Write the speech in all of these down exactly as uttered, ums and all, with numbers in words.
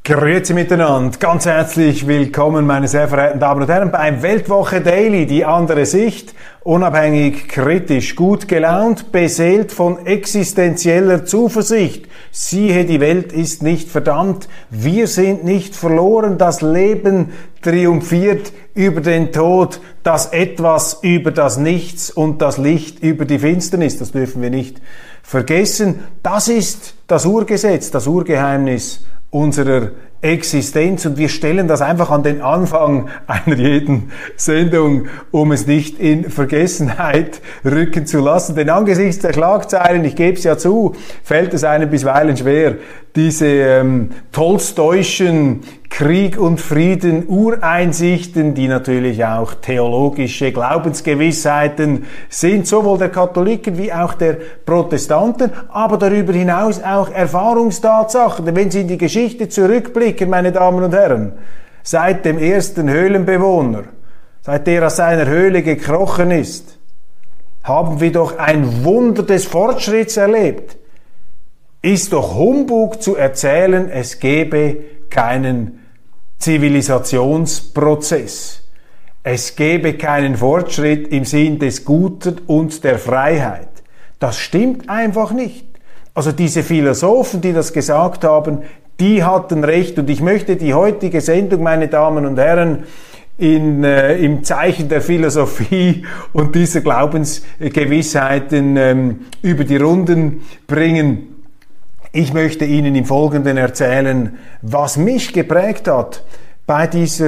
Grüezi miteinander, ganz herzlich willkommen, meine sehr verehrten Damen und Herren, bei Weltwoche Daily, die andere Sicht, unabhängig, kritisch, gut gelaunt, beseelt von existenzieller Zuversicht. Siehe, die Welt ist nicht verdammt, wir sind nicht verloren, das Leben triumphiert über den Tod, das Etwas über das Nichts und das Licht über die Finsternis, das dürfen wir nicht vergessen. Das ist das Urgesetz, das Urgeheimnis unserer Existenz, und wir stellen das einfach an den Anfang einer jeden Sendung, um es nicht in Vergessenheit rücken zu lassen. Denn angesichts der Schlagzeilen, ich gebe es ja zu, fällt es einem bisweilen schwer, diese ähm, tolstoischen Krieg und Frieden Ureinsichten, die natürlich auch theologische Glaubensgewissheiten sind, sowohl der Katholiken wie auch der Protestanten, aber darüber hinaus auch Erfahrungstatsachen. Denn wenn Sie in die Geschichte zurückblicken, meine Damen und Herren, seit dem ersten Höhlenbewohner, seit der aus seiner Höhle gekrochen ist, haben wir doch ein Wunder des Fortschritts erlebt. Ist doch Humbug zu erzählen, es gebe keinen Zivilisationsprozess. Es gebe keinen Fortschritt im Sinn des Guten und der Freiheit. Das stimmt einfach nicht. Also diese Philosophen, die das gesagt haben, die hatten recht. Und ich möchte die heutige Sendung, meine Damen und Herren, in, äh, im Zeichen der Philosophie und dieser Glaubensgewissheiten ähm, über die Runden bringen. Ich möchte Ihnen im Folgenden erzählen, was mich geprägt hat bei dieser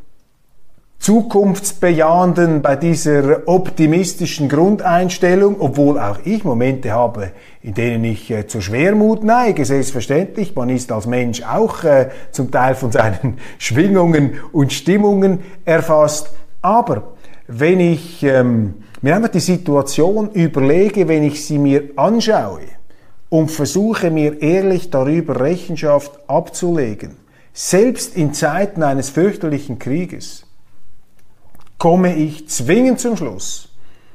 zukunftsbejahenden, bei dieser optimistischen Grundeinstellung, obwohl auch ich Momente habe, in denen ich äh, zur Schwermut neige, selbstverständlich. Man ist als Mensch auch äh, zum Teil von seinen Schwingungen und Stimmungen erfasst. Aber wenn ich ähm, mir einfach die Situation überlege, wenn ich sie mir anschaue, und versuche mir ehrlich darüber Rechenschaft abzulegen, selbst in Zeiten eines fürchterlichen Krieges, komme ich zwingend zum Schluss,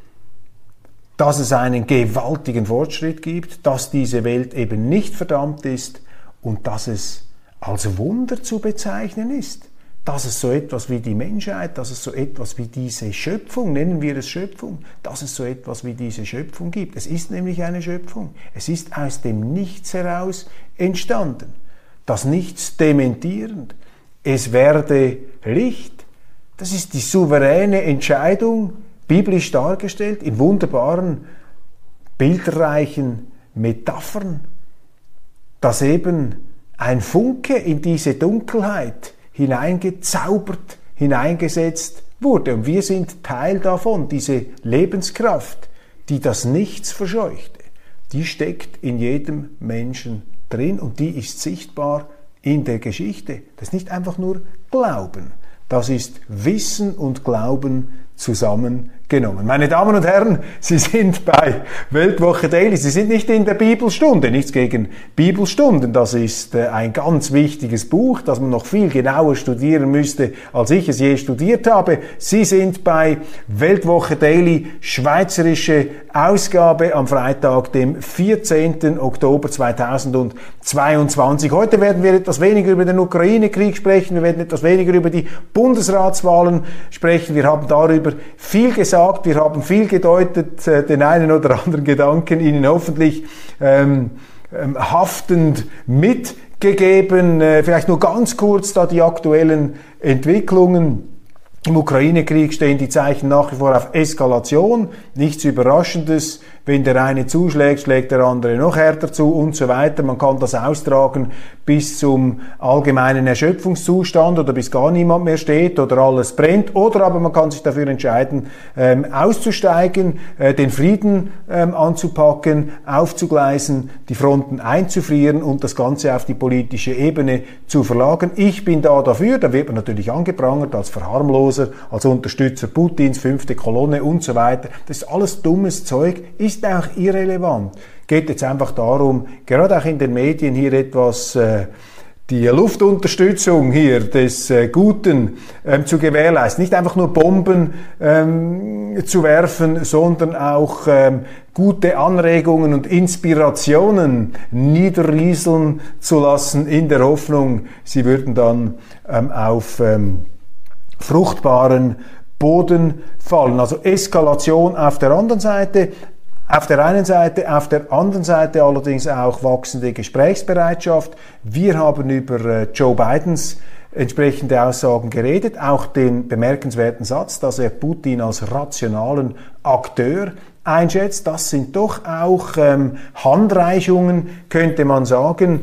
dass es einen gewaltigen Fortschritt gibt, dass diese Welt eben nicht verdammt ist und dass es als Wunder zu bezeichnen ist. Dass es so etwas wie die Menschheit, dass es so etwas wie diese Schöpfung, nennen wir es Schöpfung, dass es so etwas wie diese Schöpfung gibt. Es ist nämlich eine Schöpfung. Es ist aus dem Nichts heraus entstanden. Das Nichts dementierend. Es werde Licht. Das ist die souveräne Entscheidung, biblisch dargestellt, in wunderbaren, bildreichen Metaphern, dass eben ein Funke in diese Dunkelheit hineingezaubert, hineingesetzt wurde. Und wir sind Teil davon. Diese Lebenskraft, die das Nichts verscheuchte, die steckt in jedem Menschen drin und die ist sichtbar in der Geschichte. Das ist nicht einfach nur Glauben, das ist Wissen und Glauben zusammengenommen. Meine Damen und Herren, Sie sind bei Weltwoche Daily. Sie sind nicht in der Bibelstunde, nichts gegen Bibelstunden. Das ist äh, ein ganz wichtiges Buch, das man noch viel genauer studieren müsste, als ich es je studiert habe. Sie sind bei Weltwoche Daily, schweizerische Ausgabe am Freitag, dem vierzehnten Oktober zweitausendzweiundzwanzig. Heute werden wir etwas weniger über den Ukraine-Krieg sprechen, wir werden etwas weniger über die Bundesratswahlen sprechen. Wir haben darüber viel gesagt, wir haben viel gedeutet, äh, den einen oder anderen Gedanken Ihnen hoffentlich ähm, ähm, haftend mitgegeben. Äh, vielleicht nur ganz kurz da die aktuellen Entwicklungen. Im Ukraine-Krieg stehen die Zeichen nach wie vor auf Eskalation, nichts Überraschendes. Wenn der eine zuschlägt, schlägt der andere noch härter zu und so weiter. Man kann das austragen bis zum allgemeinen Erschöpfungszustand oder bis gar niemand mehr steht oder alles brennt. Oder aber man kann sich dafür entscheiden, ähm, auszusteigen, äh, den Frieden ähm, anzupacken, aufzugleisen, die Fronten einzufrieren und das Ganze auf die politische Ebene zu verlagern. Ich bin da dafür, da wird man natürlich angeprangert als Verharmloser, als Unterstützer Putins, fünfte Kolonne und so weiter. Das ist alles dummes Zeug, ist auch irrelevant. Geht jetzt einfach darum, gerade auch in den Medien hier etwas äh, die Luftunterstützung hier des äh, Guten ähm, zu gewährleisten. Nicht einfach nur Bomben ähm, zu werfen, sondern auch ähm, gute Anregungen und Inspirationen niederrieseln zu lassen, in der Hoffnung, sie würden dann ähm, auf ähm, fruchtbaren Boden fallen. Also Eskalation auf der anderen Seite, auf der einen Seite, auf der anderen Seite allerdings auch wachsende Gesprächsbereitschaft. Wir haben über äh, Joe Bidens entsprechende Aussagen geredet, auch den bemerkenswerten Satz, dass er Putin als rationalen Akteur einschätzt. Das sind doch auch ähm, Handreichungen, könnte man sagen,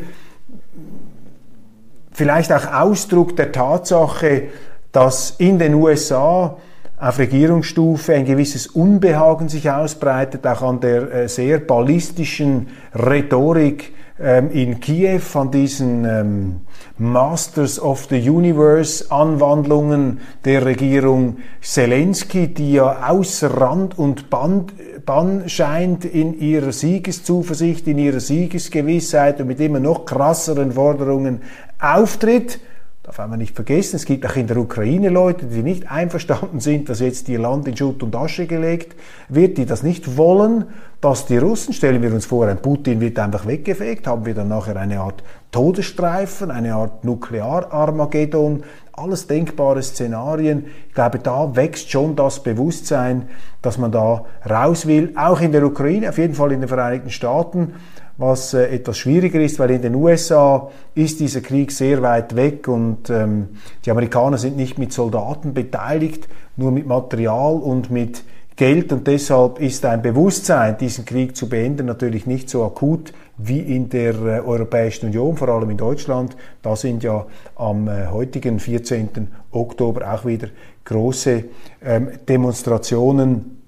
vielleicht auch Ausdruck der Tatsache, dass in den U S A auf Regierungsstufe ein gewisses Unbehagen sich ausbreitet, auch an der äh, sehr ballistischen Rhetorik ähm, in Kiew, an diesen ähm, Masters of the Universe Anwandlungen der Regierung Zelensky, die ja außer Rand und Band, Bann scheint in ihrer Siegeszuversicht, in ihrer Siegesgewissheit und mit immer noch krasseren Forderungen auftritt. Darf man nicht vergessen, es gibt auch in der Ukraine Leute, die nicht einverstanden sind, dass jetzt ihr Land in Schutt und Asche gelegt wird, die das nicht wollen, dass die Russen, stellen wir uns vor, ein Putin wird einfach weggefegt, haben wir dann nachher eine Art Todesstreifen, eine Art Nuklear-Armageddon, alles denkbare Szenarien. Ich glaube, da wächst schon das Bewusstsein, dass man da raus will, auch in der Ukraine, auf jeden Fall in den Vereinigten Staaten, was äh, etwas schwieriger ist, weil in den U S A ist dieser Krieg sehr weit weg und ähm, die Amerikaner sind nicht mit Soldaten beteiligt, nur mit Material und mit Geld, und deshalb ist ein Bewusstsein, diesen Krieg zu beenden, natürlich nicht so akut wie in der äh, Europäischen Union, vor allem in Deutschland. Da sind ja am äh, heutigen vierzehnten Oktober auch wieder große ähm, Demonstrationen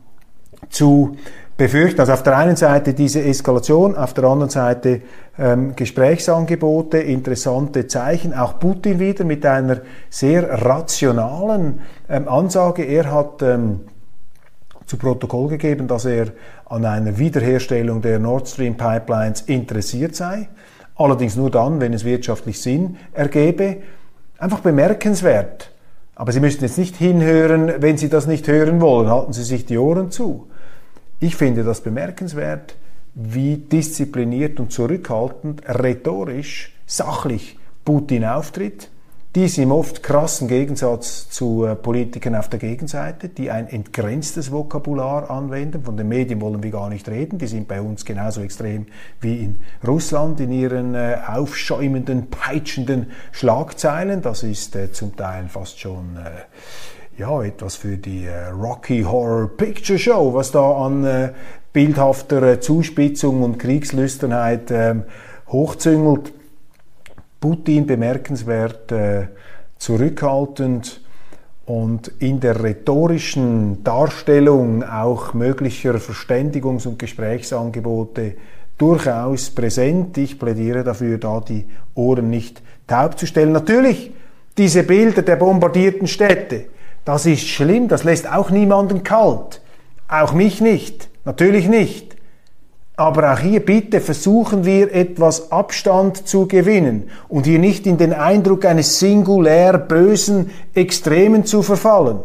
zu befürchten. Also auf der einen Seite diese Eskalation, auf der anderen Seite ähm, Gesprächsangebote, interessante Zeichen, auch Putin wieder mit einer sehr rationalen ähm, Ansage. Er hat ähm, zu Protokoll gegeben, dass er an einer Wiederherstellung der Nord Stream Pipelines interessiert sei, allerdings nur dann, wenn es wirtschaftlich Sinn ergebe. Einfach bemerkenswert. Aber Sie müssen jetzt nicht hinhören, wenn Sie das nicht hören wollen, halten Sie sich die Ohren zu. Ich finde das bemerkenswert, wie diszipliniert und zurückhaltend, rhetorisch, sachlich Putin auftritt. Dies im oft krassen Gegensatz zu äh, Politikern auf der Gegenseite, die ein entgrenztes Vokabular anwenden. Von den Medien wollen wir gar nicht reden. Die sind bei uns genauso extrem wie in Russland in ihren äh, aufschäumenden, peitschenden Schlagzeilen. Das ist äh, zum Teil fast schon äh, ja, etwas für die äh, Rocky Horror Picture Show, was da an äh, bildhafter äh, Zuspitzung und Kriegslüsternheit äh, hochzüngelt. Putin bemerkenswert äh, zurückhaltend und in der rhetorischen Darstellung auch möglicher Verständigungs- und Gesprächsangebote durchaus präsent. Ich plädiere dafür, da die Ohren nicht taub zu stellen. Natürlich, diese Bilder der bombardierten Städte, das ist schlimm, das lässt auch niemanden kalt. Auch mich nicht, natürlich nicht. Aber auch hier bitte versuchen wir etwas Abstand zu gewinnen und hier nicht in den Eindruck eines singulär bösen Extremen zu verfallen.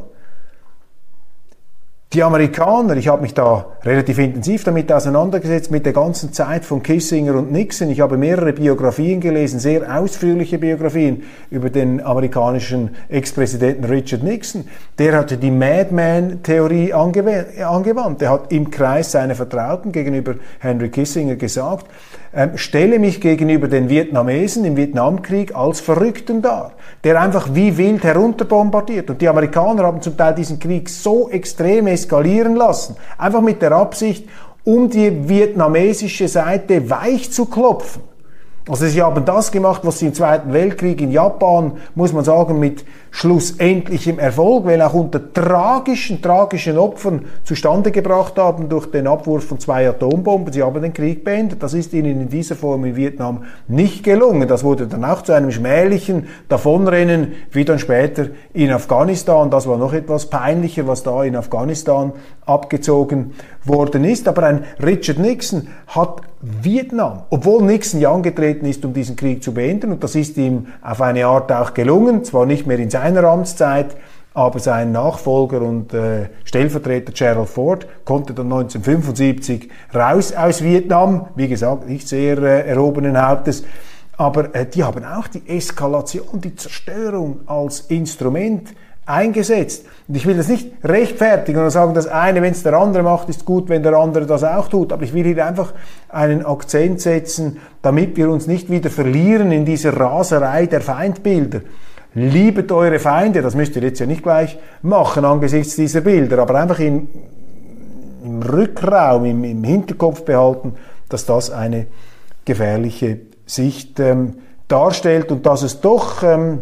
Die Amerikaner, ich habe mich da relativ intensiv damit auseinandergesetzt, mit der ganzen Zeit von Kissinger und Nixon. Ich habe mehrere Biografien gelesen, sehr ausführliche Biografien über den amerikanischen Ex-Präsidenten Richard Nixon. Der hatte die Madman-Theorie angewandt. Er hat im Kreis seiner Vertrauten gegenüber Henry Kissinger gesagt, ähm, stelle mich gegenüber den Vietnamesen im Vietnamkrieg als Verrückten dar, der einfach wie wild herunterbombardiert. Und die Amerikaner haben zum Teil diesen Krieg so extrem eskalieren lassen, einfach mit der Absicht, um die vietnamesische Seite weich zu klopfen. Also sie haben das gemacht, was sie im Zweiten Weltkrieg in Japan, muss man sagen, mit schlussendlichem Erfolg, weil auch unter tragischen, tragischen Opfern zustande gebracht haben durch den Abwurf von zwei Atombomben. Sie haben den Krieg beendet. Das ist ihnen in dieser Form in Vietnam nicht gelungen. Das wurde dann auch zu einem schmählichen Davonrennen, wie dann später in Afghanistan. Das war noch etwas peinlicher, was da in Afghanistan abgezogen worden ist. Aber ein Richard Nixon hat Vietnam, obwohl Nixon ja angetreten ist, um diesen Krieg zu beenden, und das ist ihm auf eine Art auch gelungen, zwar nicht mehr in seiner Amtszeit, aber sein Nachfolger und äh, Stellvertreter Gerald Ford konnte dann neunzehnhundertfünfundsiebzig raus aus Vietnam, wie gesagt, nicht sehr äh, erhobenen Hauptes, aber äh, die haben auch die Eskalation, die Zerstörung als Instrument eingesetzt. Und ich will das nicht rechtfertigen und sagen, das eine, wenn es der andere macht, ist gut, wenn der andere das auch tut. Aber ich will hier einfach einen Akzent setzen, damit wir uns nicht wieder verlieren in dieser Raserei der Feindbilder. Liebet eure Feinde, das müsst ihr jetzt ja nicht gleich machen angesichts dieser Bilder, aber einfach in, im Rückraum, im, im Hinterkopf behalten, dass das eine gefährliche Sicht ähm, darstellt und dass es doch ähm,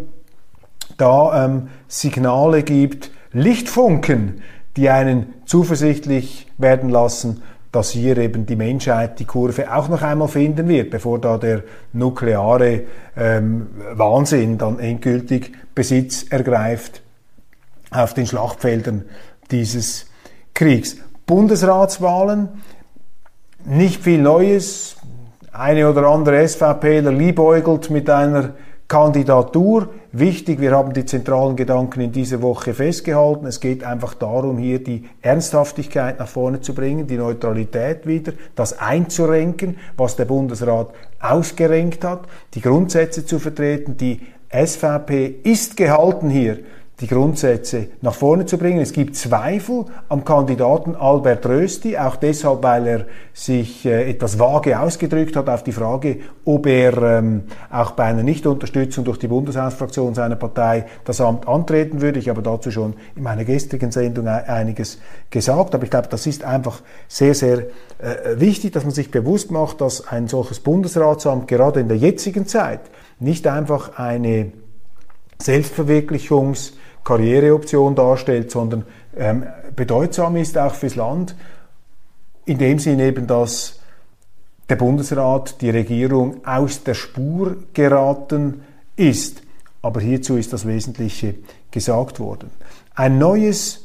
da ähm, Signale gibt, Lichtfunken, die einen zuversichtlich werden lassen, dass hier eben die Menschheit die Kurve auch noch einmal finden wird, bevor da der nukleare ähm, Wahnsinn dann endgültig Besitz ergreift auf den Schlachtfeldern dieses Kriegs. Bundesratswahlen, nicht viel Neues. Eine oder andere SVPler liebäugelt mit einer Kandidatur. Wichtig, wir haben die zentralen Gedanken in dieser Woche festgehalten. Es geht einfach darum, hier die Ernsthaftigkeit nach vorne zu bringen, die Neutralität wieder, das einzurenken, was der Bundesrat ausgerenkt hat, die Grundsätze zu vertreten. Die S V P ist gehalten hier, die Grundsätze nach vorne zu bringen. Es gibt Zweifel am Kandidaten Albert Rösti, auch deshalb, weil er sich äh, etwas vage ausgedrückt hat auf die Frage, ob er ähm, auch bei einer Nichtunterstützung durch die Bundeshausfraktion seiner Partei das Amt antreten würde. Ich habe dazu schon in meiner gestrigen Sendung einiges gesagt, aber ich glaube, das ist einfach sehr, sehr äh, wichtig, dass man sich bewusst macht, dass ein solches Bundesratsamt gerade in der jetzigen Zeit nicht einfach eine Selbstverwirklichungs- Karriereoption darstellt, sondern ähm, bedeutsam ist auch fürs Land, in dem Sinne eben, dass der Bundesrat, die Regierung aus der Spur geraten ist. Aber hierzu ist das Wesentliche gesagt worden. Ein neues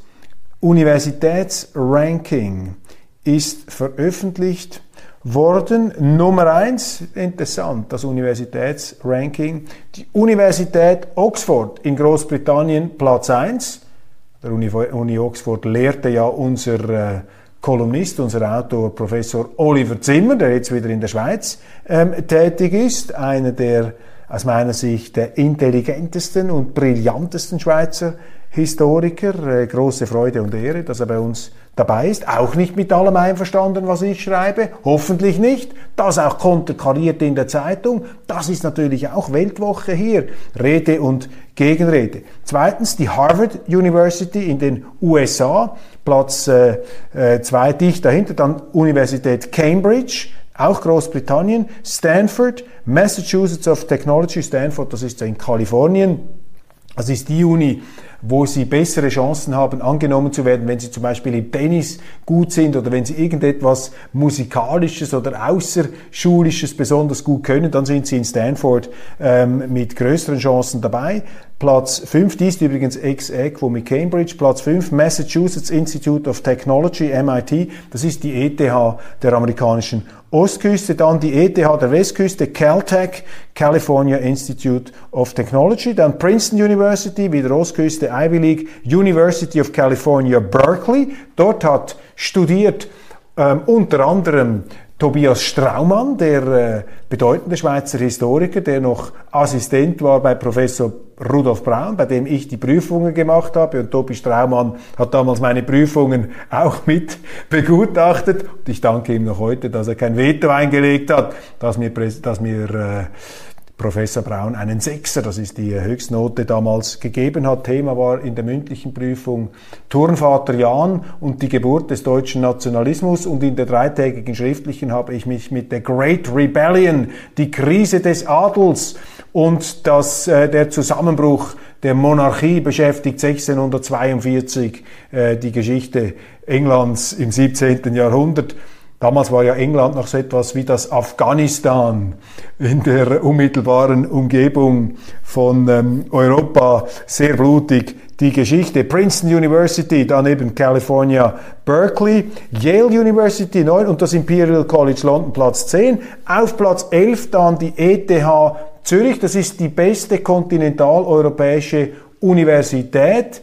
Universitätsranking ist veröffentlicht worden. Nummer eins, interessant, das Universitätsranking. Die Universität Oxford in Großbritannien Platz eins. Der Uni, Uni Oxford lehrte ja unser äh, Kolumnist, unser Autor Professor Oliver Zimmer, der jetzt wieder in der Schweiz ähm, tätig ist. Einer der aus meiner Sicht der intelligentesten und brillantesten Schweizer Historiker. Äh, große Freude und Ehre, dass er bei uns dabei ist, auch nicht mit allem einverstanden, was ich schreibe, hoffentlich nicht, das auch konterkariert in der Zeitung, das ist natürlich auch Weltwoche hier, Rede und Gegenrede. Zweitens die Harvard University in den U S A, Platz äh, äh, zwei dicht dahinter, dann Universität Cambridge, auch Großbritannien, Stanford, Massachusetts of Technology, Stanford, das ist ja in Kalifornien, das ist die Uni, wo sie bessere Chancen haben, angenommen zu werden, wenn sie zum Beispiel im Tennis gut sind oder wenn sie irgendetwas Musikalisches oder Außerschulisches besonders gut können, dann sind sie in Stanford ähm, mit größeren Chancen dabei. Platz fünf, die ist übrigens ex-aequo mit Cambridge. Platz fünf, Massachusetts Institute of Technology, M I T, das ist die E T H der amerikanischen Ostküste, dann die E T H der Westküste, Caltech, California Institute of Technology, dann Princeton University, wieder Ostküste, Ivy League, University of California, Berkeley, dort hat studiert ähm, unter anderem Tobias Straumann, der äh, bedeutende Schweizer Historiker, der noch Assistent war bei Professor Rudolf Braun, bei dem ich die Prüfungen gemacht habe, und Tobi Straumann hat damals meine Prüfungen auch mit begutachtet. Und ich danke ihm noch heute, dass er kein Veto eingelegt hat, dass mir, dass mir äh, Professor Braun einen Sechser, das ist die Höchstnote, damals gegeben hat. Thema war in der mündlichen Prüfung Turnvater Jan und die Geburt des deutschen Nationalismus, und in der dreitägigen schriftlichen habe ich mich mit der Great Rebellion, die Krise des Adels und das, äh, der Zusammenbruch der Monarchie beschäftigt, sechzehnhundertzweiundvierzig, äh, die Geschichte Englands im siebzehnten Jahrhundert. Damals war ja England noch so etwas wie das Afghanistan in der unmittelbaren Umgebung von ähm, Europa, sehr blutig die Geschichte. Princeton University, dann eben California, Berkeley, Yale University neun und das Imperial College London Platz zehn. Auf Platz elf dann die E T H Zürich, das ist die beste kontinentaleuropäische Universität.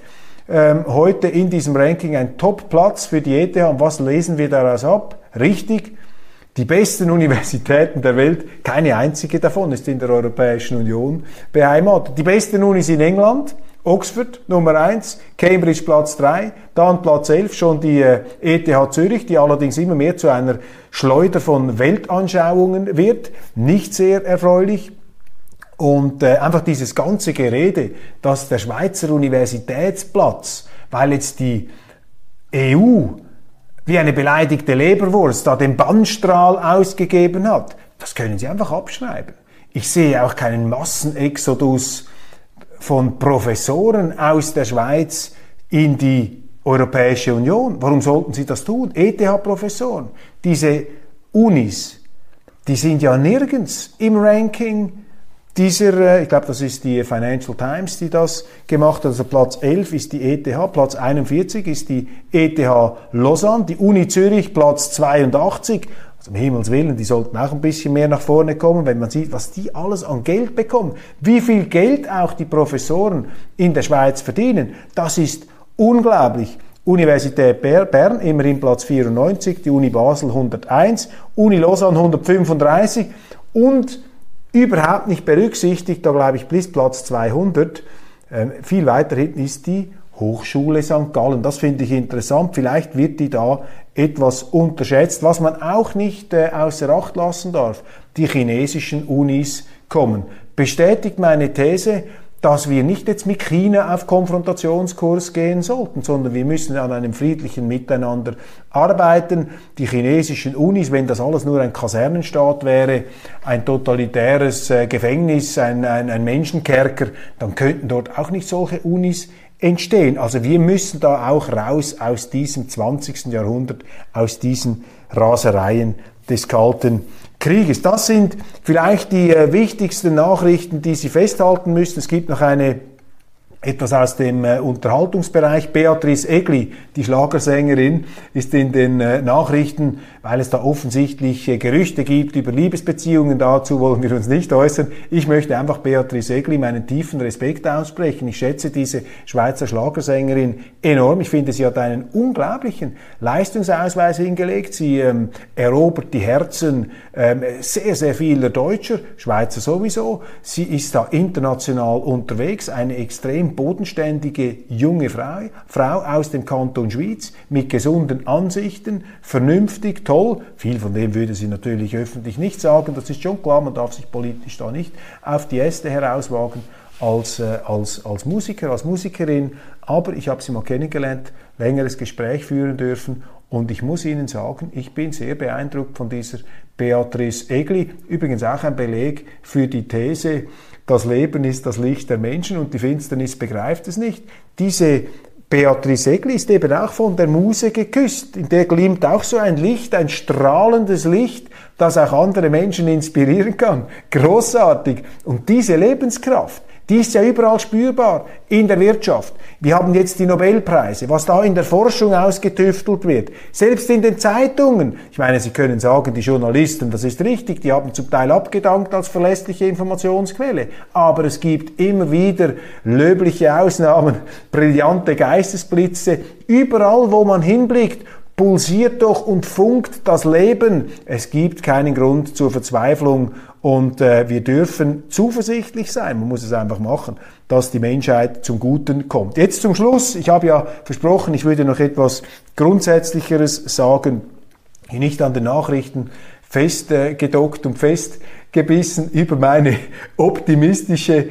ähm, heute in diesem Ranking ein Top-Platz für die E T H. Und was lesen wir daraus ab? Richtig, die besten Universitäten der Welt, keine einzige davon ist in der Europäischen Union beheimatet. Die besten Unis in England, Oxford Nummer eins, Cambridge Platz drei, dann Platz elf schon die äh, E T H Zürich, die allerdings immer mehr zu einer Schleuder von Weltanschauungen wird, nicht sehr erfreulich. Und äh, einfach dieses ganze Gerede, dass der Schweizer Universitätsplatz, weil jetzt die E U wie eine beleidigte Leberwurst da den Bannstrahl ausgegeben hat, das können Sie einfach abschreiben. Ich sehe auch keinen Massenexodus von Professoren aus der Schweiz in die Europäische Union. Warum sollten Sie das tun? E T H-Professoren, diese Unis, die sind ja nirgends im Ranking dieser, ich glaube, das ist die Financial Times, die das gemacht hat, also Platz elf ist die E T H, Platz einundvierzig ist die E T H Lausanne, die Uni Zürich Platz zweiundachtzig, also um Himmels Willen, die sollten auch ein bisschen mehr nach vorne kommen, wenn man sieht, was die alles an Geld bekommen, wie viel Geld auch die Professoren in der Schweiz verdienen, das ist unglaublich. Universität Bern, immerhin Platz vierundneunzig, die Uni Basel hunderteins, Uni Lausanne hundertfünfunddreißig und überhaupt nicht berücksichtigt, da glaube ich bis Platz zweihundert, äh, viel weiter hinten ist die Hochschule Sankt Gallen. Das finde ich interessant, vielleicht wird die da etwas unterschätzt. Was man auch nicht äh, außer Acht lassen darf, die chinesischen Unis kommen. Bestätigt meine These, dass wir nicht jetzt mit China auf Konfrontationskurs gehen sollten, sondern wir müssen an einem friedlichen Miteinander arbeiten. Die chinesischen Unis, wenn das alles nur ein Kasernenstaat wäre, ein totalitäres äh, Gefängnis, ein, ein, ein Menschenkerker, dann könnten dort auch nicht solche Unis entstehen. Also wir müssen da auch raus aus diesem zwanzigsten Jahrhundert, aus diesen Rasereien des Kalten Krieges. Das sind vielleicht die äh, wichtigsten Nachrichten, die Sie festhalten müssen. Es gibt noch eine etwas aus dem äh, Unterhaltungsbereich. Beatrice Egli, die Schlagersängerin, ist in den äh, Nachrichten, weil es da offensichtlich äh, Gerüchte gibt über Liebesbeziehungen, dazu wollen wir uns nicht äußern. Ich möchte einfach Beatrice Egli meinen tiefen Respekt aussprechen. Ich schätze diese Schweizer Schlagersängerin enorm. Ich finde, sie hat einen unglaublichen Leistungsausweis hingelegt. Sie ähm, erobert die Herzen ähm, sehr, sehr vieler Deutscher, Schweizer sowieso. Sie ist da international unterwegs, eine extrem bodenständige junge Frau, Frau aus dem Kanton Schwyz mit gesunden Ansichten, vernünftig, toll. Viel von dem würde sie natürlich öffentlich nicht sagen, das ist schon klar, man darf sich politisch da nicht auf die Äste herauswagen als, äh, als, als Musiker, als Musikerin, aber ich habe sie mal kennengelernt, längeres Gespräch führen dürfen und ich muss Ihnen sagen, ich bin sehr beeindruckt von dieser Beatrice Egli, übrigens auch ein Beleg für die These, das Leben ist das Licht der Menschen und die Finsternis begreift es nicht. Diese Beatrice Egli ist eben auch von der Muse geküsst. In der glimmt auch so ein Licht, ein strahlendes Licht, das auch andere Menschen inspirieren kann. Großartig. Und diese Lebenskraft, die ist ja überall spürbar in der Wirtschaft. Wir haben jetzt die Nobelpreise, was da in der Forschung ausgetüftelt wird. Selbst in den Zeitungen. Ich meine, Sie können sagen, die Journalisten, das ist richtig, die haben zum Teil abgedankt als verlässliche Informationsquelle. Aber es gibt immer wieder löbliche Ausnahmen, brillante Geistesblitze. Überall, wo man hinblickt, pulsiert doch und funkt das Leben. Es gibt keinen Grund zur Verzweiflung und äh, wir dürfen zuversichtlich sein, man muss es einfach machen, dass die Menschheit zum Guten kommt. Jetzt zum Schluss, ich habe ja versprochen, ich würde noch etwas Grundsätzlicheres sagen, nicht an den Nachrichten festgedockt äh, und festgebissen über meine optimistische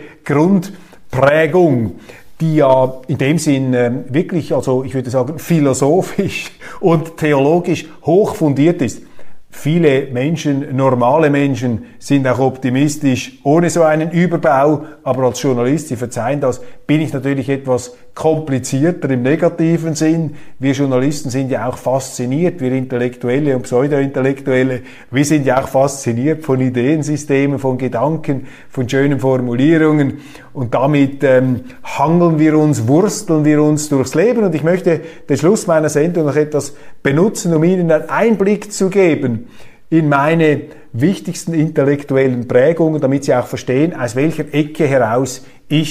Grundprägung, die ja in dem Sinn äh, wirklich, also ich würde sagen, philosophisch und theologisch hoch fundiert ist. Viele Menschen, normale Menschen, sind auch optimistisch, ohne so einen Überbau, aber als Journalist, Sie verzeihen das, bin ich natürlich etwas komplizierter im negativen Sinn. Wir Journalisten sind ja auch fasziniert, wir Intellektuelle und Pseudo-Intellektuelle, wir sind ja auch fasziniert von Ideensystemen, von Gedanken, von schönen Formulierungen und damit ähm, hangeln wir uns, wursteln wir uns durchs Leben und ich möchte den Schluss meiner Sendung noch etwas benutzen, um Ihnen einen Einblick zu geben in meine wichtigsten intellektuellen Prägungen, damit Sie auch verstehen, aus welcher Ecke heraus ich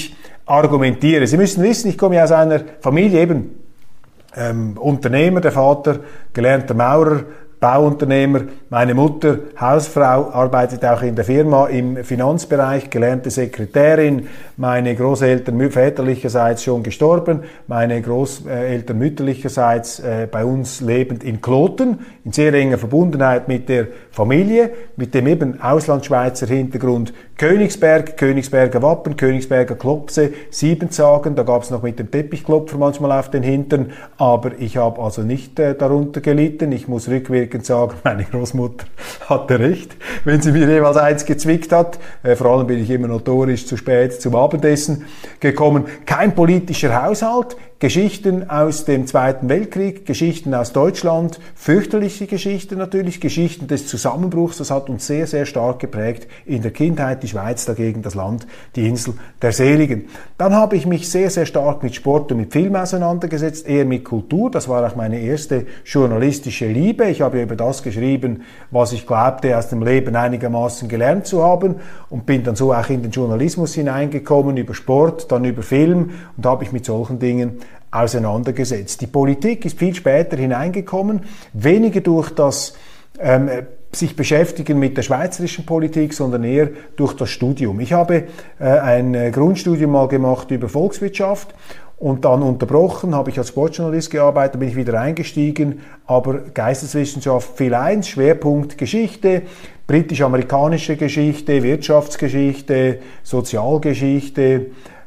argumentiere. Sie müssen wissen, ich komme aus einer Familie eben ähm, Unternehmer, der Vater, gelernter Maurer, Bauunternehmer, meine Mutter, Hausfrau, arbeitet auch in der Firma im Finanzbereich, gelernte Sekretärin, meine Großeltern väterlicherseits schon gestorben, meine Großeltern mütterlicherseits äh, bei uns lebend in Kloten, in sehr enger Verbundenheit mit der Familie, mit dem eben Auslandschweizer Hintergrund Königsberg, Königsberger Wappen, Königsberger Klopse, Siebenzagen, da gab es noch mit dem Teppichklopfer manchmal auf den Hintern, aber ich habe also nicht äh, darunter gelitten, ich muss rückwirkend sagen, meine Großmutter hatte recht, wenn sie mir jeweils eins gezwickt hat. Äh, vor allem bin ich immer notorisch zu spät zum Abendessen gekommen. Kein politischer Haushalt, Geschichten aus dem Zweiten Weltkrieg, Geschichten aus Deutschland, fürchterliche Geschichten natürlich, Geschichten des Zusammenbruchs, das hat uns sehr, sehr stark geprägt in der Kindheit, die Schweiz dagegen das Land, die Insel der Seligen. Dann habe ich mich sehr, sehr stark mit Sport und mit Film auseinandergesetzt, eher mit Kultur, das war auch meine erste journalistische Liebe. Ich habe über das geschrieben, was ich glaubte, aus dem Leben einigermaßen gelernt zu haben und bin dann so auch in den Journalismus hineingekommen, über Sport, dann über Film und habe mich mit solchen Dingen auseinandergesetzt. Die Politik ist viel später hineingekommen, weniger durch das ähm, sich beschäftigen mit der schweizerischen Politik, sondern eher durch das Studium. Ich habe äh, ein äh, Grundstudium mal gemacht über Volkswirtschaft und dann unterbrochen, habe ich als Sportjournalist gearbeitet, bin ich wieder eingestiegen, aber Geisteswissenschaft fiel eins, Schwerpunkt Geschichte, britisch-amerikanische Geschichte, Wirtschaftsgeschichte, Sozialgeschichte,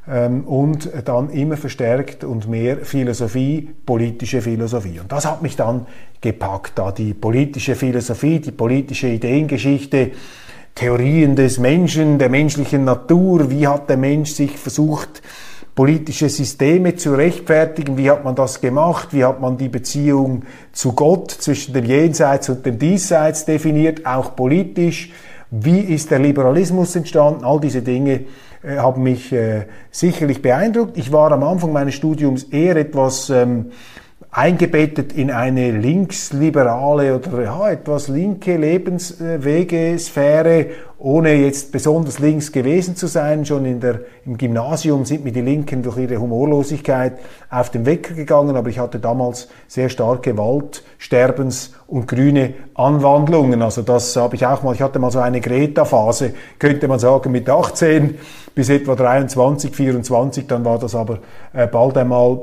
und dann immer verstärkt und mehr Philosophie, politische Philosophie. Und das hat mich dann gepackt, da die politische Philosophie, die politische Ideengeschichte, Theorien des Menschen, der menschlichen Natur, wie hat der Mensch sich versucht, politische Systeme zu rechtfertigen, wie hat man das gemacht, wie hat man die Beziehung zu Gott zwischen dem Jenseits und dem Diesseits definiert, auch politisch, wie ist der Liberalismus entstanden, all diese Dinge haben mich äh, sicherlich beeindruckt. Ich war am Anfang meines Studiums eher etwas ähm, eingebettet in eine linksliberale oder ja, etwas linke Lebenswegesphäre, ohne jetzt besonders links gewesen zu sein. Schon in der, im Gymnasium sind mir die Linken durch ihre Humorlosigkeit auf den Wecker gegangen, aber ich hatte damals sehr starke Waldsterbens- und grüne Anwandlungen. Also das habe ich auch mal, ich hatte mal so eine Greta-Phase, könnte man sagen, mit achtzehn bis etwa dreiundzwanzig, vierundzwanzig, dann war das aber äh, bald einmal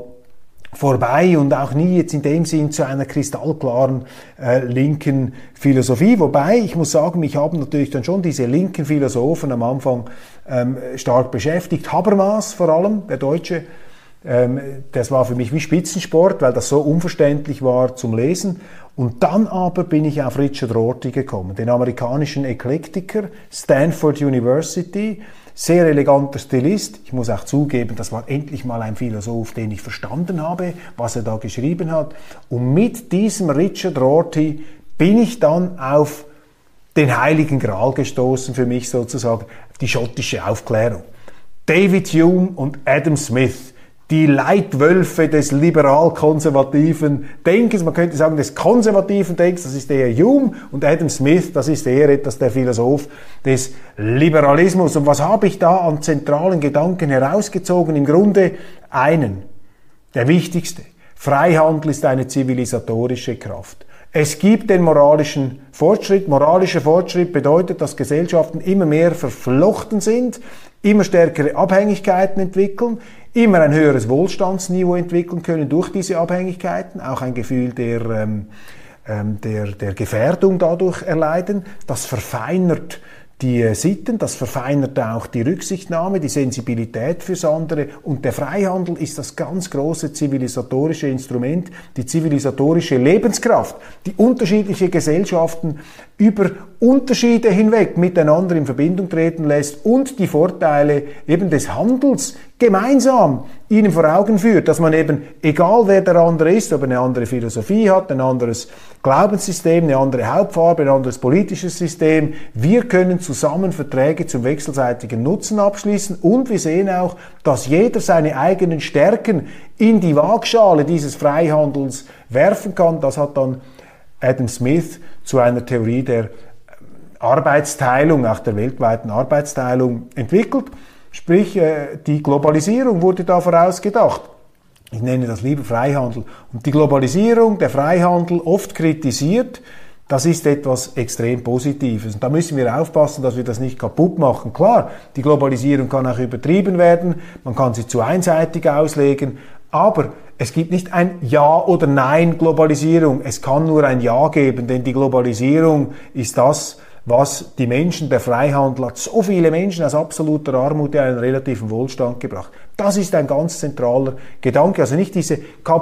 vorbei und auch nie jetzt in dem Sinn zu einer kristallklaren äh, linken Philosophie. Wobei, ich muss sagen, mich haben natürlich dann schon diese linken Philosophen am Anfang ähm, stark beschäftigt. Habermas vor allem, der Deutsche, ähm, das war für mich wie Spitzensport, weil das so unverständlich war zum Lesen. Und dann aber bin ich auf Richard Rorty gekommen, den amerikanischen Eklektiker, Stanford University, sehr eleganter Stilist. Ich muss auch zugeben, das war endlich mal ein Philosoph, den ich verstanden habe, was er da geschrieben hat. Und mit diesem Richard Rorty bin ich dann auf den Heiligen Gral gestoßen, für mich sozusagen, die schottische Aufklärung. David Hume und Adam Smith, die Leitwölfe des liberal-konservativen Denkens, man könnte sagen des konservativen Denkens, das ist eher Hume, und Adam Smith, das ist eher etwas der Philosoph des Liberalismus. Und was habe ich da an zentralen Gedanken herausgezogen? Im Grunde einen, der wichtigste. Freihandel ist eine zivilisatorische Kraft. Es gibt den moralischen Fortschritt. Moralischer Fortschritt bedeutet, dass Gesellschaften immer mehr verflochten sind, immer stärkere Abhängigkeiten entwickeln, immer ein höheres Wohlstandsniveau entwickeln können durch diese Abhängigkeiten, auch ein Gefühl der, ähm, der, der Gefährdung dadurch erleiden. Das verfeinert die Sitten, das verfeinert auch die Rücksichtnahme, die Sensibilität fürs andere, und der Freihandel ist das ganz große zivilisatorische Instrument, die zivilisatorische Lebenskraft, die unterschiedliche Gesellschaften über Unterschiede hinweg miteinander in Verbindung treten lässt und die Vorteile eben des Handels gemeinsam ihnen vor Augen führt, dass man eben, egal wer der andere ist, ob er eine andere Philosophie hat, ein anderes Glaubenssystem, eine andere Hautfarbe, ein anderes politisches System, wir können zusammen Verträge zum wechselseitigen Nutzen abschließen, und wir sehen auch, dass jeder seine eigenen Stärken in die Waagschale dieses Freihandels werfen kann. Das hat dann Adam Smith zu einer Theorie der Arbeitsteilung, auch der weltweiten Arbeitsteilung entwickelt. Sprich, die Globalisierung wurde da vorausgedacht. Ich nenne das lieber Freihandel. Und die Globalisierung, der Freihandel, oft kritisiert, das ist etwas extrem Positives. Und da müssen wir aufpassen, dass wir das nicht kaputt machen. Klar, die Globalisierung kann auch übertrieben werden, man kann sie zu einseitig auslegen, aber es gibt nicht ein Ja oder Nein Globalisierung. Es kann nur ein Ja geben, denn die Globalisierung ist das, was die Menschen, der Freihandel hat so viele Menschen aus absoluter Armut in einen relativen Wohlstand gebracht. Das ist ein ganz zentraler Gedanke. Also nicht diese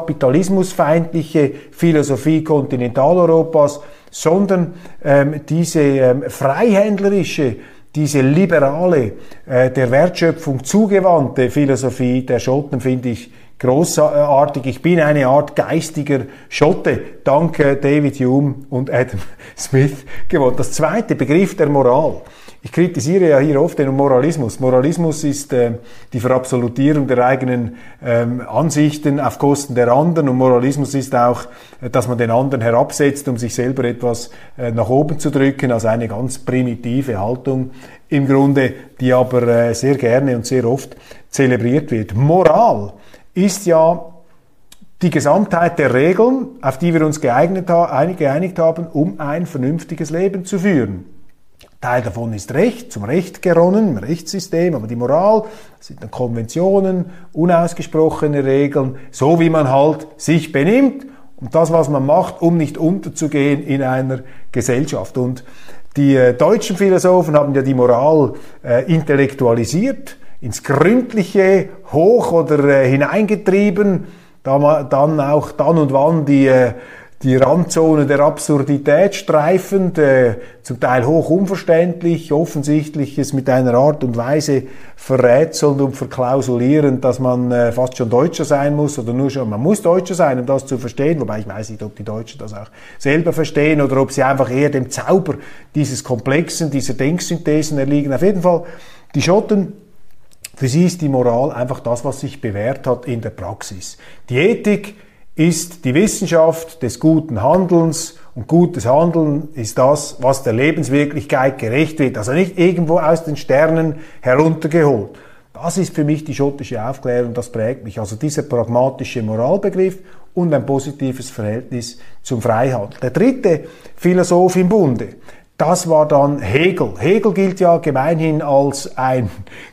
kapitalismusfeindliche Philosophie Kontinentaleuropas, sondern ähm, diese ähm, freihändlerische, diese liberale, äh, der Wertschöpfung zugewandte Philosophie der Schotten finde ich großartig. Ich bin eine Art geistiger Schotte, dank David Hume und Adam Smith geworden. Das zweite, Begriff der Moral. Ich kritisiere ja hier oft den Moralismus. Moralismus ist äh, die Verabsolutierung der eigenen ähm, Ansichten auf Kosten der anderen, und Moralismus ist auch, äh, dass man den anderen herabsetzt, um sich selber etwas äh, nach oben zu drücken, also eine ganz primitive Haltung im Grunde, die aber äh, sehr gerne und sehr oft zelebriert wird. Moral ist ja die Gesamtheit der Regeln, auf die wir uns geeignet, geeinigt haben, um ein vernünftiges Leben zu führen. Teil davon ist Recht, zum Recht geronnen, im Rechtssystem, aber die Moral, das sind dann Konventionen, unausgesprochene Regeln, so wie man halt sich benimmt und das, was man macht, um nicht unterzugehen in einer Gesellschaft. Und die äh, deutschen Philosophen haben ja die Moral äh, intellektualisiert, ins Gründliche hoch oder äh, hineingetrieben, da, dann auch dann und wann die, äh, die Randzone der Absurdität streifend, äh, zum Teil hoch unverständlich, offensichtliches mit einer Art und Weise verrätselnd und verklausulierend, dass man äh, fast schon Deutscher sein muss oder nur schon, man muss Deutscher sein, um das zu verstehen, wobei ich weiß nicht, ob die Deutschen das auch selber verstehen oder ob sie einfach eher dem Zauber dieses Komplexen, dieser Denksynthesen erliegen. Auf jeden Fall, die Schotten, für sie ist die Moral einfach das, was sich bewährt hat in der Praxis. Die Ethik ist die Wissenschaft des guten Handelns, und gutes Handeln ist das, was der Lebenswirklichkeit gerecht wird. Also nicht irgendwo aus den Sternen heruntergeholt. Das ist für mich die schottische Aufklärung, das prägt mich. Also dieser pragmatische Moralbegriff und ein positives Verhältnis zum Freihandel. Der dritte Philosoph im Bunde, das war dann Hegel. Hegel gilt ja gemeinhin als ein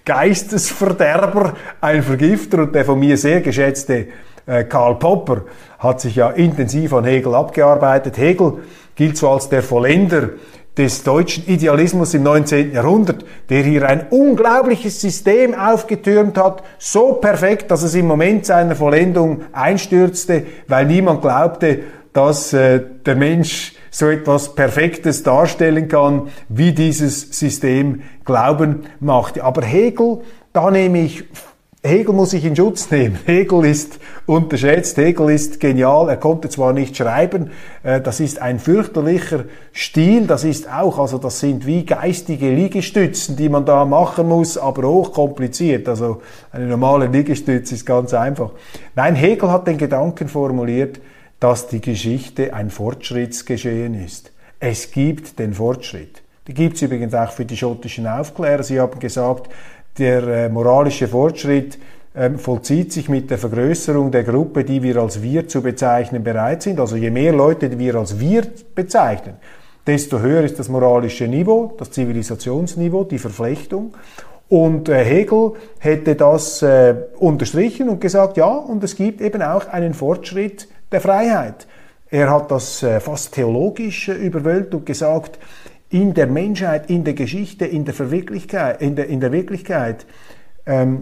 Geistesverderber, ein Vergifter, und der von mir sehr geschätzte äh, Karl Popper hat sich ja intensiv an Hegel abgearbeitet. Hegel gilt so als der Vollender des deutschen Idealismus im neunzehnten Jahrhundert, der hier ein unglaubliches System aufgetürmt hat, so perfekt, dass es im Moment seiner Vollendung einstürzte, weil niemand glaubte, dass äh, der Mensch so etwas Perfektes darstellen kann, wie dieses System glauben machte. Aber Hegel, da nehme ich, Hegel muss ich in Schutz nehmen. Hegel ist unterschätzt, Hegel ist genial, er konnte zwar nicht schreiben, äh, das ist ein fürchterlicher Stil, das ist auch, also das sind wie geistige Liegestützen, die man da machen muss, aber hochkompliziert. Also eine normale Liegestütze ist ganz einfach. Nein, Hegel hat den Gedanken formuliert, dass die Geschichte ein Fortschrittsgeschehen ist. Es gibt den Fortschritt. Die gibt es übrigens auch für die schottischen Aufklärer. Sie haben gesagt, der äh, moralische Fortschritt äh, vollzieht sich mit der Vergrößerung der Gruppe, die wir als Wir zu bezeichnen bereit sind. Also je mehr Leute, die wir als Wir bezeichnen, desto höher ist das moralische Niveau, das Zivilisationsniveau, die Verflechtung. Und äh, Hegel hätte das äh, unterstrichen und gesagt, ja, und es gibt eben auch einen Fortschritt der Freiheit. Er hat das äh, fast theologisch äh, überwölbt und gesagt, in der Menschheit, in der Geschichte, in der Verwirklichkeit, in der, in der Wirklichkeit ähm,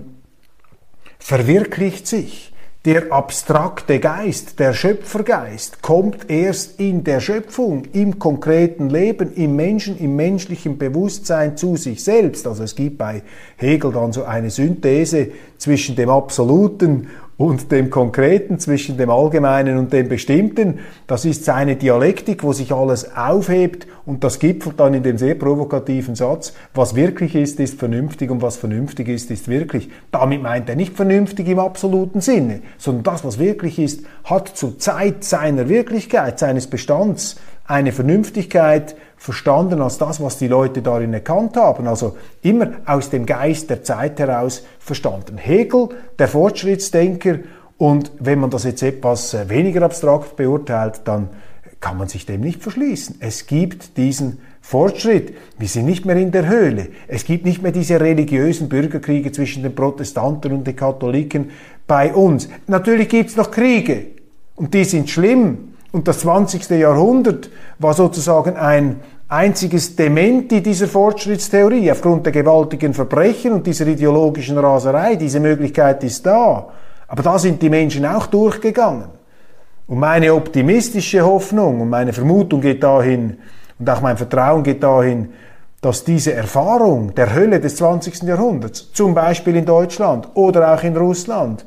verwirklicht sich der abstrakte Geist, der Schöpfergeist, kommt erst in der Schöpfung, im konkreten Leben, im Menschen, im menschlichen Bewusstsein zu sich selbst. Also es gibt bei Hegel dann so eine Synthese zwischen dem Absoluten und dem Konkreten, zwischen dem Allgemeinen und dem Bestimmten. Das ist seine Dialektik, wo sich alles aufhebt, und das gipfelt dann in dem sehr provokativen Satz, was wirklich ist, ist vernünftig, und was vernünftig ist, ist wirklich. Damit meint er nicht vernünftig im absoluten Sinne, sondern das, was wirklich ist, hat zur Zeit seiner Wirklichkeit, seines Bestands eine Vernünftigkeit verstanden als das, was die Leute darin erkannt haben. Also immer aus dem Geist der Zeit heraus verstanden. Hegel, der Fortschrittsdenker, und wenn man das jetzt etwas weniger abstrakt beurteilt, dann kann man sich dem nicht verschließen. Es gibt diesen Fortschritt. Wir sind nicht mehr in der Höhle. Es gibt nicht mehr diese religiösen Bürgerkriege zwischen den Protestanten und den Katholiken bei uns. Natürlich gibt es noch Kriege und die sind schlimm. Und das zwanzigste Jahrhundert war sozusagen ein einziges Dementi dieser Fortschrittstheorie aufgrund der gewaltigen Verbrechen und dieser ideologischen Raserei. Diese Möglichkeit ist da. Aber da sind die Menschen auch durchgegangen. Und meine optimistische Hoffnung und meine Vermutung geht dahin, und auch mein Vertrauen geht dahin, dass diese Erfahrung der Hölle des zwanzigsten Jahrhunderts, zum Beispiel in Deutschland oder auch in Russland,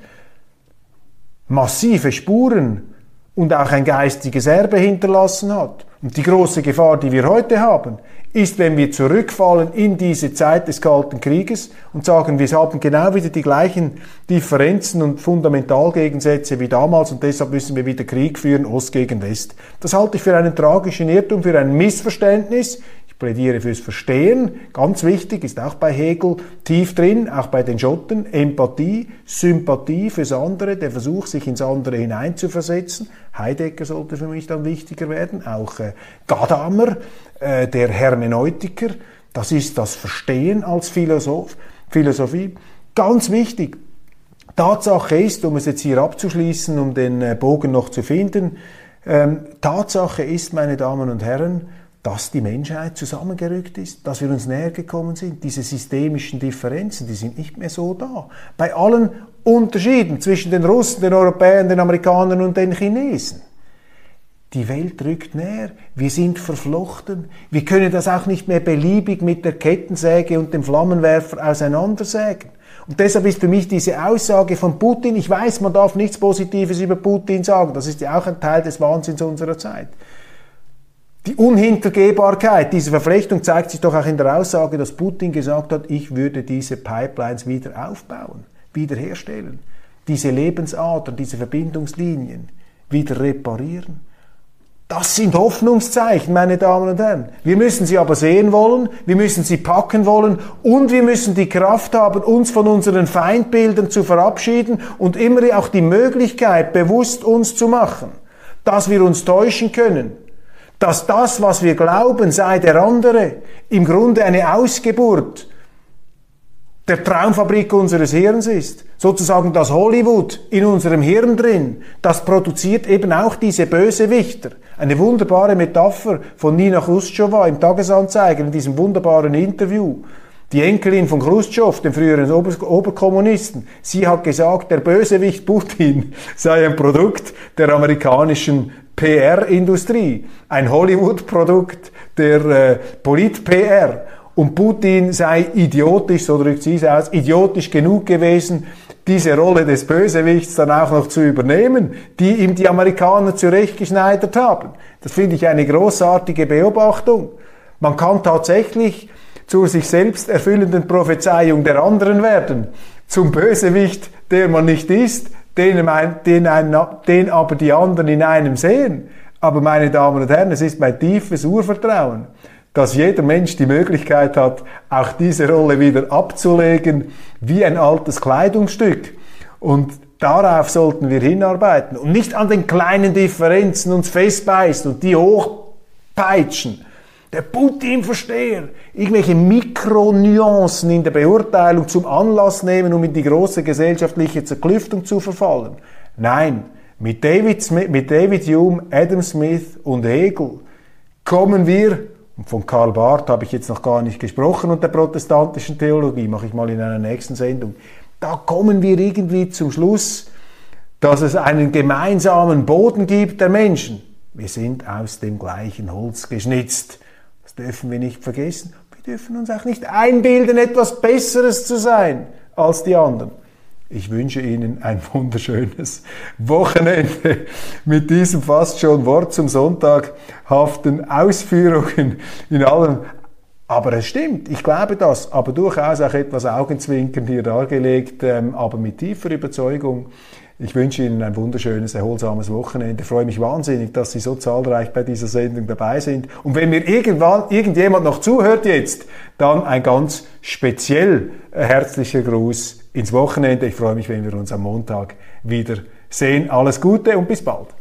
massive Spuren und auch ein geistiges Erbe hinterlassen hat. Und die große Gefahr, die wir heute haben, ist, wenn wir zurückfallen in diese Zeit des Kalten Krieges und sagen, wir haben genau wieder die gleichen Differenzen und Fundamentalgegensätze wie damals und deshalb müssen wir wieder Krieg führen, Ost gegen West. Das halte ich für einen tragischen Irrtum, für ein Missverständnis. Ich plädiere fürs Verstehen, ganz wichtig, ist auch bei Hegel tief drin, auch bei den Schotten, Empathie, Sympathie fürs andere, der Versuch, sich ins andere hineinzuversetzen. Heidegger sollte für mich dann wichtiger werden, auch äh, Gadamer, äh, der Hermeneutiker, das ist das Verstehen als Philosoph, Philosophie. Ganz wichtig, Tatsache ist, um es jetzt hier abzuschließen, um den äh, Bogen noch zu finden, ähm, Tatsache ist, meine Damen und Herren, dass die Menschheit zusammengerückt ist, dass wir uns näher gekommen sind. Diese systemischen Differenzen, die sind nicht mehr so da. Bei allen Unterschieden zwischen den Russen, den Europäern, den Amerikanern und den Chinesen. Die Welt rückt näher, wir sind verflochten. Wir können das auch nicht mehr beliebig mit der Kettensäge und dem Flammenwerfer auseinandersägen. Und deshalb ist für mich diese Aussage von Putin, ich weiß, man darf nichts Positives über Putin sagen, das ist ja auch ein Teil des Wahnsinns unserer Zeit. Die Unhintergehbarkeit dieser Verflechtung zeigt sich doch auch in der Aussage, dass Putin gesagt hat, ich würde diese Pipelines wieder aufbauen, wiederherstellen, diese Lebensadern, diese Verbindungslinien wieder reparieren. Das sind Hoffnungszeichen, meine Damen und Herren. Wir müssen sie aber sehen wollen, wir müssen sie packen wollen und wir müssen die Kraft haben, uns von unseren Feindbildern zu verabschieden und immer auch die Möglichkeit bewusst uns zu machen, dass wir uns täuschen können. Dass das, was wir glauben, sei der andere, im Grunde eine Ausgeburt der Traumfabrik unseres Hirns ist. Sozusagen das Hollywood in unserem Hirn drin, das produziert eben auch diese Bösewichter. Eine wunderbare Metapher von Nina Chruschtschowa im Tagesanzeiger in diesem wunderbaren Interview. Die Enkelin von Chruschtschow, dem früheren Ober- Oberkommunisten, sie hat gesagt, der Bösewicht Putin sei ein Produkt der amerikanischen P R-Industrie, ein Hollywood-Produkt der äh, Polit-P R. Und Putin sei idiotisch, so drückt sie es aus, idiotisch genug gewesen, diese Rolle des Bösewichts dann auch noch zu übernehmen, die ihm die Amerikaner zurechtgeschneidert haben. Das finde ich eine großartige Beobachtung. Man kann tatsächlich zur sich selbst erfüllenden Prophezeiung der anderen werden, zum Bösewicht, der man nicht ist, den, den, ein, den aber die anderen in einem sehen. Aber meine Damen und Herren, es ist mein tiefes Urvertrauen, dass jeder Mensch die Möglichkeit hat, auch diese Rolle wieder abzulegen, wie ein altes Kleidungsstück. Und darauf sollten wir hinarbeiten und nicht an den kleinen Differenzen uns festbeißen und die hochpeitschen. Der Putin-Versteher, irgendwelche Mikronuancen in der Beurteilung zum Anlass nehmen, um in die große gesellschaftliche Zerklüftung zu verfallen. Nein, mit David, Smith, mit David Hume, Adam Smith und Hegel kommen wir, und von Karl Barth habe ich jetzt noch gar nicht gesprochen und der protestantischen Theologie, mache ich mal in einer nächsten Sendung, da kommen wir irgendwie zum Schluss, dass es einen gemeinsamen Boden gibt der Menschen. Wir sind aus dem gleichen Holz geschnitzt. Das dürfen wir nicht vergessen. Wir dürfen uns auch nicht einbilden, etwas Besseres zu sein als die anderen. Ich wünsche Ihnen ein wunderschönes Wochenende mit diesem fast schon Wort zum Sonntag haften Ausführungen in allem. Aber es stimmt, ich glaube das, aber durchaus auch etwas Augenzwinkern hier dargelegt, ähm, aber mit tiefer Überzeugung. Ich wünsche Ihnen ein wunderschönes, erholsames Wochenende. Ich freue mich wahnsinnig, dass Sie so zahlreich bei dieser Sendung dabei sind. Und wenn mir irgendwann irgendjemand noch zuhört jetzt, dann ein ganz speziell herzlicher Gruß ins Wochenende. Ich freue mich, wenn wir uns am Montag wieder sehen. Alles Gute und bis bald.